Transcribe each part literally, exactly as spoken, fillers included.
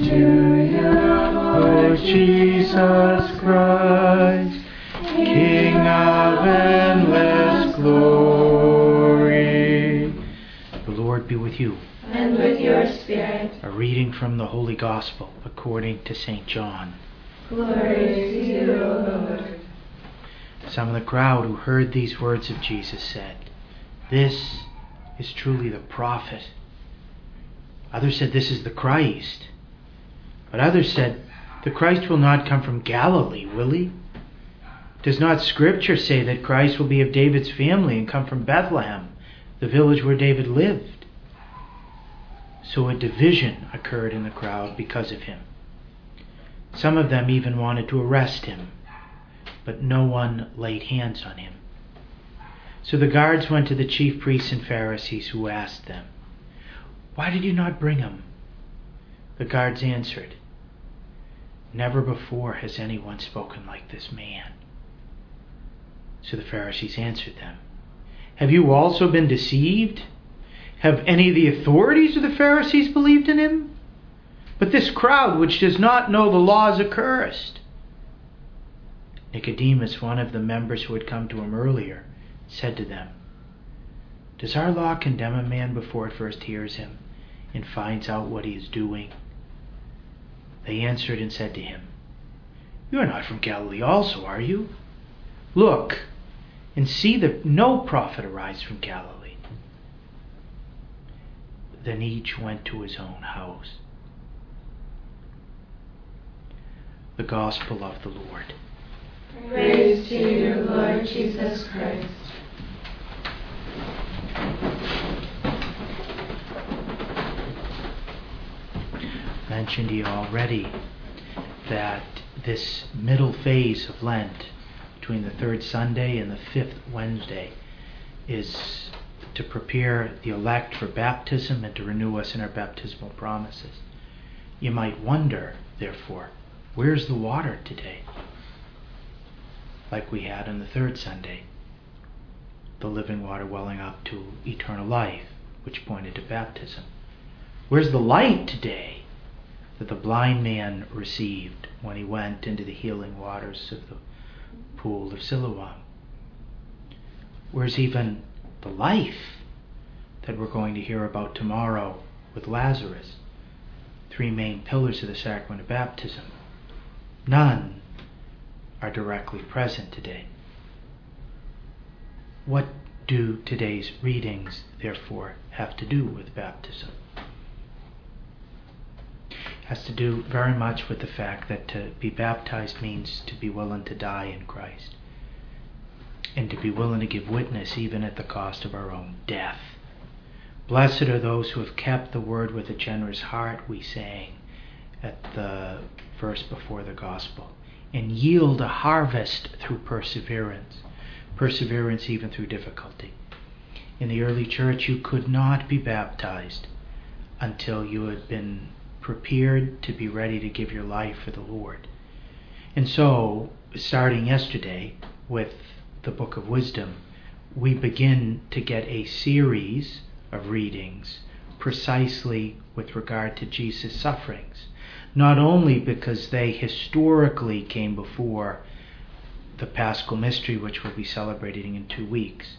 to you, Lord Jesus Christ, King of endless glory. The Lord be with you. And with your spirit. A reading from the Holy Gospel according to Saint John. Glory to you, Lord. Some of the crowd who heard these words of Jesus said, "This is truly the prophet." Others said, "This is the Christ." But others said, "The Christ will not come from Galilee, will he? Does not Scripture say that Christ will be of David's family and come from Bethlehem, the village where David lived?" So a division occurred in the crowd because of him. Some of them even wanted to arrest him, but no one laid hands on him. So the guards went to the chief priests and Pharisees, who asked them, "Why did you not bring him?" The guards answered, "Never before has anyone spoken like this man." So the Pharisees answered them, "Have you also been deceived? Have any of the authorities of the Pharisees believed in him? But this crowd, which does not know the law, is accursed." Nicodemus, one of the members who had come to him earlier, said to them, "Does our law condemn a man before it first hears him and finds out what he is doing?" They answered and said to him, "You are not from Galilee also, are you? Look and see that no prophet arrives from Galilee." Then each went to his own house. The Gospel of the Lord. Praise to you, Lord Jesus Christ. Mentioned to you already that this middle phase of Lent, between the third Sunday and the fifth Wednesday, is to prepare the elect for baptism and to renew us in our baptismal promises. You might wonder, therefore, where's the water today? Like we had on the third Sunday, the living water welling up to eternal life, which pointed to baptism. Where's the light today that the blind man received when he went into the healing waters of the pool of Siloam? Where's even the life that we're going to hear about tomorrow with Lazarus? Three main pillars of the sacrament of baptism. None are directly present today. What do today's readings, therefore, have to do with baptism? It has to do very much with the fact that to be baptized means to be willing to die in Christ, and to be willing to give witness even at the cost of our own death. Blessed are those who have kept the word with a generous heart, we sang at the verse before the Gospel, and yield a harvest through perseverance, perseverance even through difficulty. In the early church, you could not be baptized until you had been prepared to be ready to give your life for the Lord. And so, starting yesterday with the Book of Wisdom, we begin to get a series of readings precisely with regard to Jesus' sufferings, not only because they historically came before the Paschal Mystery, which we'll be celebrating in two weeks,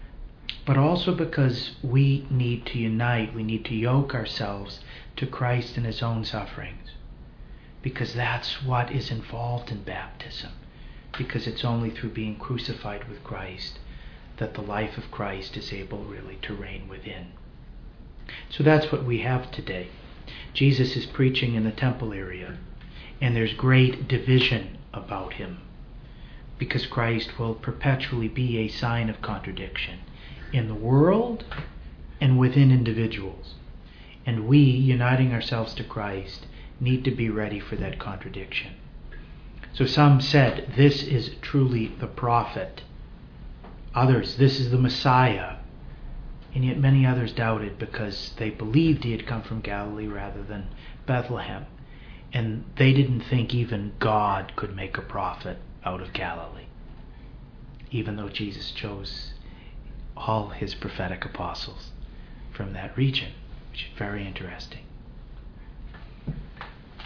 but also because we need to unite, we need to yoke ourselves to Christ in his own sufferings, because that's what is involved in baptism, because it's only through being crucified with Christ that the life of Christ is able really to reign within. So that's what we have today. Jesus is preaching in the temple area, and there's great division about him, because Christ will perpetually be a sign of contradiction in the world and within individuals. And we, uniting ourselves to Christ, need to be ready for that contradiction. So some said, this is truly the prophet. Others, this is the Messiah. And yet many others doubted because they believed he had come from Galilee rather than Bethlehem. And they didn't think even God could make a prophet out of Galilee, even though Jesus chose all his prophetic apostles from that region, which is very interesting.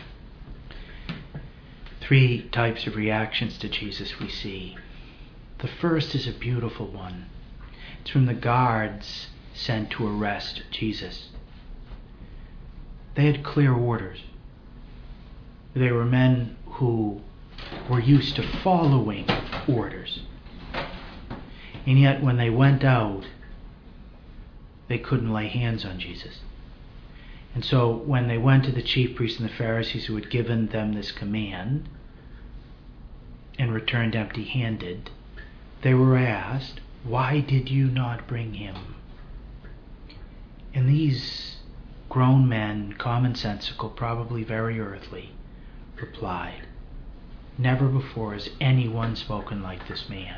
three types of reactions to Jesus we see. The first is a beautiful one. It's from the guards sent to arrest Jesus. They had clear orders. They were men who were used to following orders. And yet when they went out, they couldn't lay hands on Jesus. And so when they went to the chief priests and the Pharisees who had given them this command and returned empty-handed, they were asked, "Why did you not bring him?" And these grown men, commonsensical, probably very earthly, replied, "Never before has anyone spoken like this man."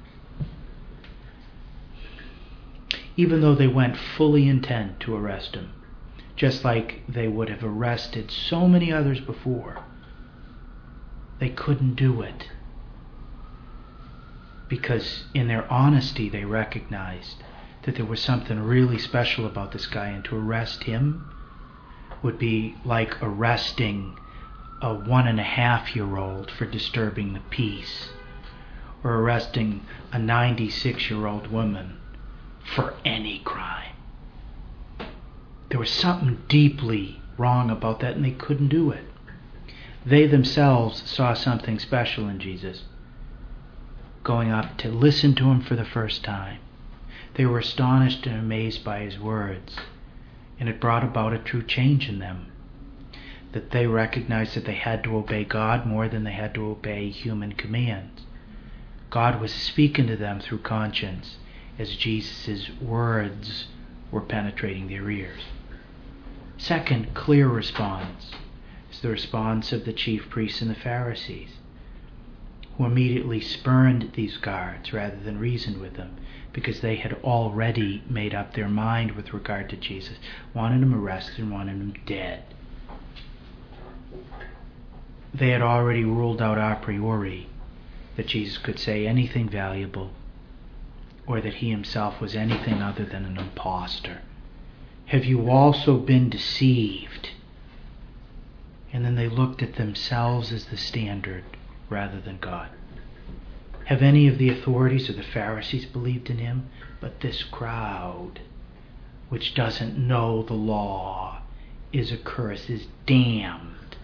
Even though they went fully intent to arrest him, just like they would have arrested so many others before, they couldn't do it. Because in their honesty they recognized that there was something really special about this guy, and to arrest him would be like arresting a one and a half year old for disturbing the peace, or arresting a ninety-six year old woman for any crime. There was something deeply wrong about that, and they couldn't do it. They themselves saw something special in Jesus, going up to listen to him for the first time. They were astonished and amazed by his words, and it brought about a true change in them, that they recognized that they had to obey God more than they had to obey human commands. God was speaking to them through conscience as Jesus' words were penetrating their ears. Second clear response is the response of the chief priests and the Pharisees, who immediately spurned these guards rather than reasoned with them, because they had already made up their mind with regard to Jesus, wanted him arrested and wanted him dead. They had already ruled out a priori that Jesus could say anything valuable, or that he himself was anything other than an impostor. Have you also been deceived? And then they looked at themselves as the standard rather than God. Have any of the authorities or the Pharisees believed in him? But this crowd, which doesn't know the law, is accursed, is damned.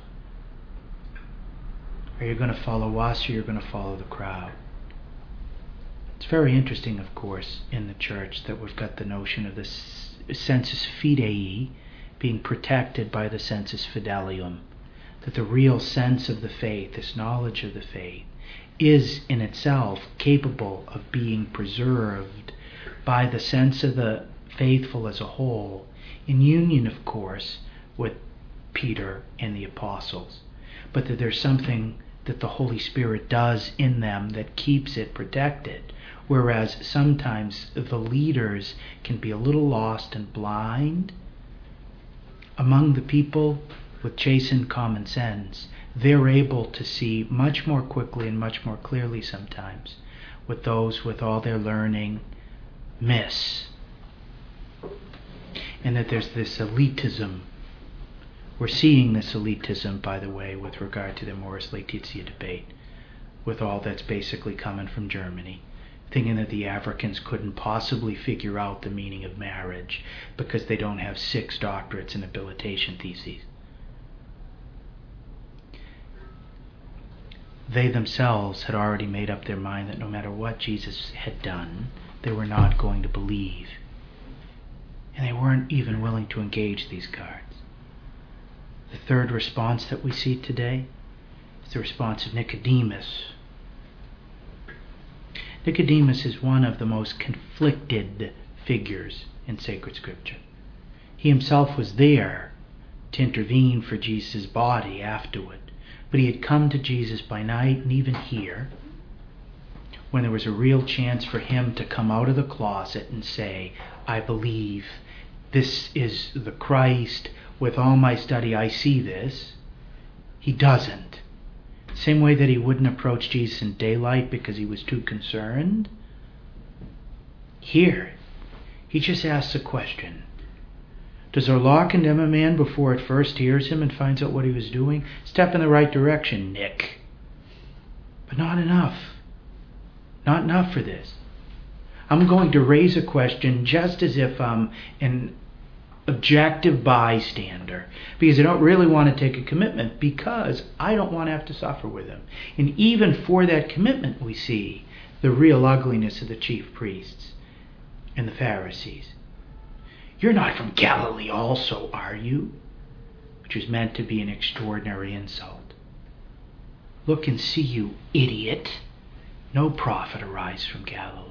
Are you going to follow us, or you're going to follow the crowd? It's very interesting, of course, in the church that we've got the notion of the sensus fidei being protected by the sensus fidelium, that the real sense of the faith, this knowledge of the faith, is in itself capable of being preserved by the sense of the faithful as a whole, in union, of course, with Peter and the apostles, but that there's something that the Holy Spirit does in them that keeps it protected, whereas sometimes the leaders can be a little lost and blind. Among the people with chastened common sense, they're able to see much more quickly and much more clearly sometimes what those with all their learning miss. And that there's this elitism. We're seeing this elitism, by the way, with regard to the Amoris Laetitia debate, with all that's basically coming from Germany, thinking that the Africans couldn't possibly figure out the meaning of marriage because they don't have six doctorates and habilitation theses. They themselves had already made up their mind that no matter what Jesus had done, they were not going to believe. And they weren't even willing to engage these guards. The third response that we see today is the response of Nicodemus. Nicodemus is one of the most conflicted figures in sacred scripture. He himself was there to intervene for Jesus' body afterward, but he had come to Jesus by night, and even here, when there was a real chance for him to come out of the closet and say, I believe this is the Christ, with all my study I see this, he doesn't. Same way that he wouldn't approach Jesus in daylight because he was too concerned. Here, he just asks a question. Does our law condemn a man before it first hears him and finds out what he was doing? Step in the right direction, Nick. But not enough. Not enough for this. I'm going to raise a question just as if I'm an objective bystander, because I don't really want to take a commitment, because I don't want to have to suffer with him. And even for that commitment, we see the real ugliness of the chief priests and the Pharisees. You're not from Galilee also, are you? Which was meant to be an extraordinary insult. Look and see, you idiot. No prophet arise from Galilee.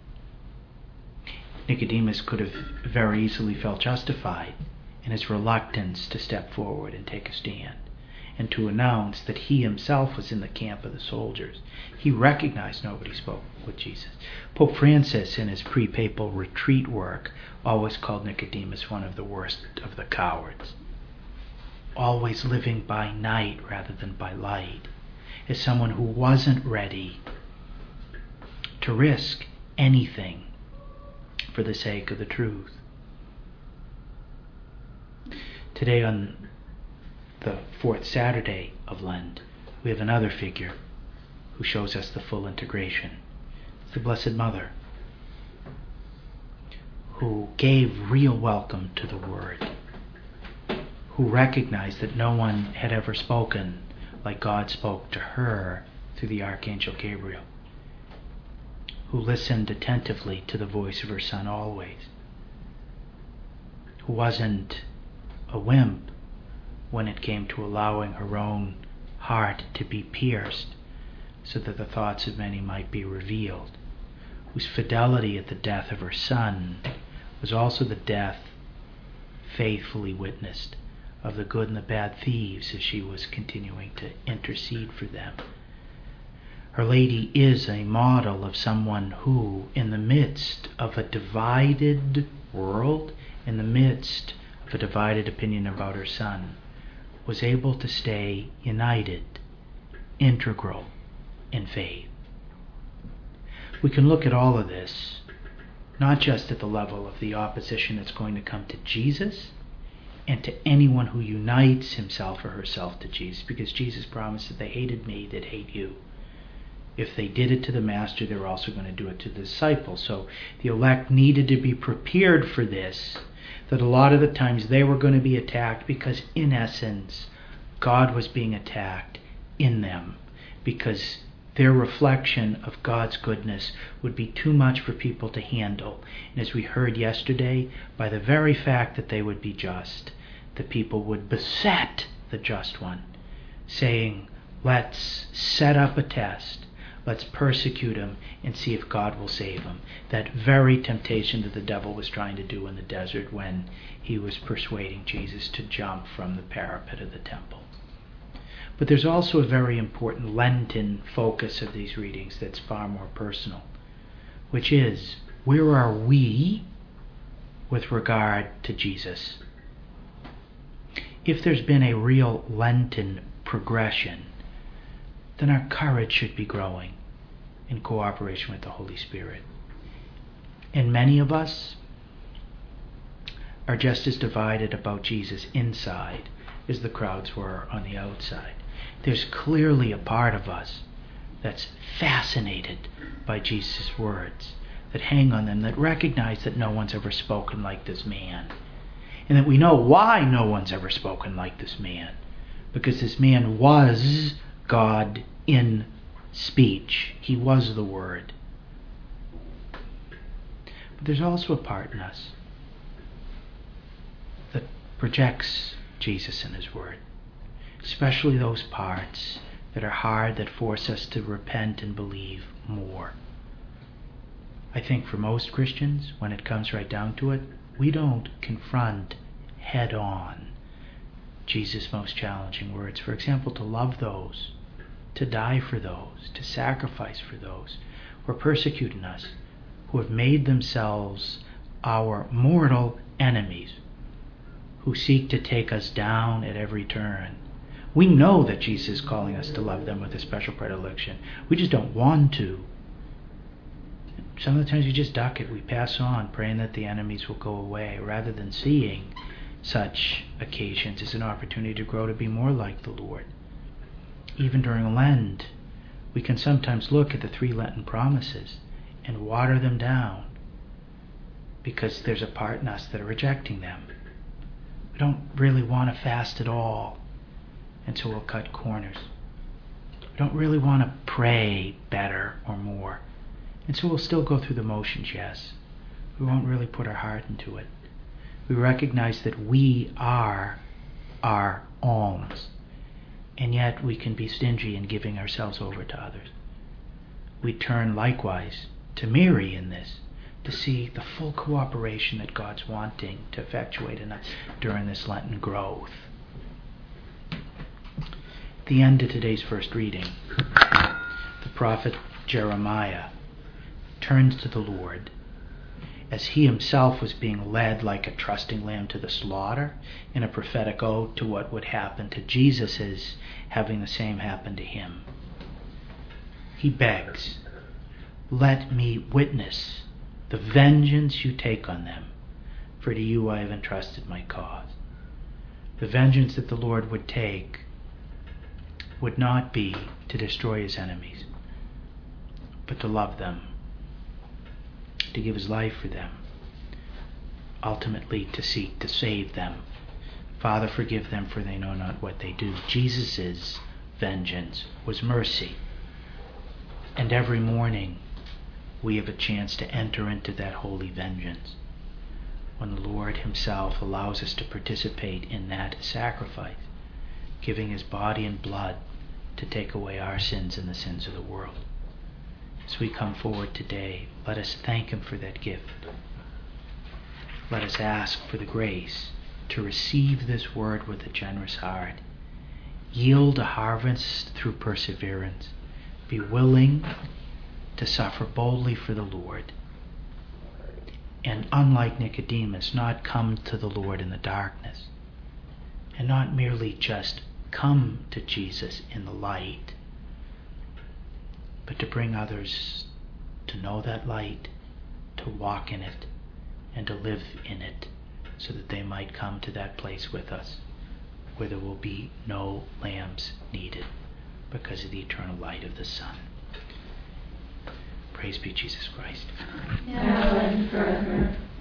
Nicodemus could have very easily felt justified in his reluctance to step forward and take a stand, and to announce that he himself was in the camp of the soldiers. He recognized nobody spoke with Jesus. Pope Francis, in his pre-papal retreat work, always called Nicodemus one of the worst of the cowards. Always living by night rather than by light, as someone who wasn't ready to risk anything for the sake of the truth. Today, on the fourth Saturday of Lent, we have another figure who shows us the full integration. It's the Blessed Mother, who gave real welcome to the Word, who recognized that no one had ever spoken like God spoke to her through the Archangel Gabriel, who listened attentively to the voice of her Son always, who wasn't a wimp when it came to allowing her own heart to be pierced so that the thoughts of many might be revealed, whose fidelity at the death of her Son was also the death faithfully witnessed of the good and the bad thieves as she was continuing to intercede for them. Her Lady is a model of someone who, in the midst of a divided world, in the midst of a divided opinion about her Son, was able to stay united, integral in faith. We can look at all of this, not just at the level of the opposition that's going to come to Jesus and to anyone who unites himself or herself to Jesus, because Jesus promised that they hated me, that hate you. If they did it to the Master, they were also going to do it to the disciples. So the elect needed to be prepared for this, that a lot of the times they were going to be attacked because, in essence, God was being attacked in them, because their reflection of God's goodness would be too much for people to handle. And as we heard yesterday, by the very fact that they would be just, the people would beset the just one, saying, let's set up a test. Let's persecute him and see if God will save him. That very temptation that the devil was trying to do in the desert when he was persuading Jesus to jump from the parapet of the temple. But there's also a very important Lenten focus of these readings that's far more personal, which is, where are we with regard to Jesus? If there's been a real Lenten progression, then our courage should be growing in cooperation with the Holy Spirit. And many of us are just as divided about Jesus inside as the crowds were on the outside. There's clearly a part of us that's fascinated by Jesus' words, that hang on them, that recognize that no one's ever spoken like this man. And that we know why no one's ever spoken like this man. Because this man was God in speech. He was the Word. But there's also a part in us that projects Jesus and His Word, especially those parts that are hard, that force us to repent and believe more. I think for most Christians, when it comes right down to it, we don't confront head on Jesus' most challenging words. For example, to love those, to die for those, to sacrifice for those who are persecuting us, who have made themselves our mortal enemies, who seek to take us down at every turn. We know that Jesus is calling us to love them with a special predilection. We just don't want to. Some of the times we just duck it. We pass on, praying that the enemies will go away, rather than seeing such occasions as an opportunity to grow to be more like the Lord. Even during Lent, We can sometimes look at the three Lenten promises and water them down because there's a part in us that are rejecting them. We don't really want to fast at all, and so we'll cut corners. We don't really want to pray better or more, and so we'll still go through the motions, yes. We won't really put our heart into it. We recognize that we are our alms, and yet we can be stingy in giving ourselves over to others. We turn likewise to Mary in this, to see the full cooperation that God's wanting to effectuate in us during this Lenten growth. At the end of today's first reading, the prophet Jeremiah turns to the Lord as he himself was being led like a trusting lamb to the slaughter in a prophetic ode to what would happen to Jesus is having the same happen to him. He begs, "Let me witness the vengeance you take on them, for to you I have entrusted my cause." The vengeance that the Lord would take would not be to destroy his enemies, but to love them, to give his life for them, ultimately to seek to save them. Father, forgive them, for they know not what they do. Jesus' vengeance was mercy. And every morning we have a chance to enter into that holy vengeance when the Lord himself allows us to participate in that sacrifice, giving his body and blood to take away our sins and the sins of the world. As we come forward today, let us thank him for that gift. Let us ask for the grace to receive this word with a generous heart, yield a harvest through perseverance, be willing to suffer boldly for the Lord, and unlike Nicodemus, not come to the Lord in the darkness, and not merely just come to Jesus in the light, but to bring others to know that light, to walk in it, and to live in it, so that they might come to that place with us where there will be no lambs needed because of the eternal light of the Son. Praise be Jesus Christ. Now and forever.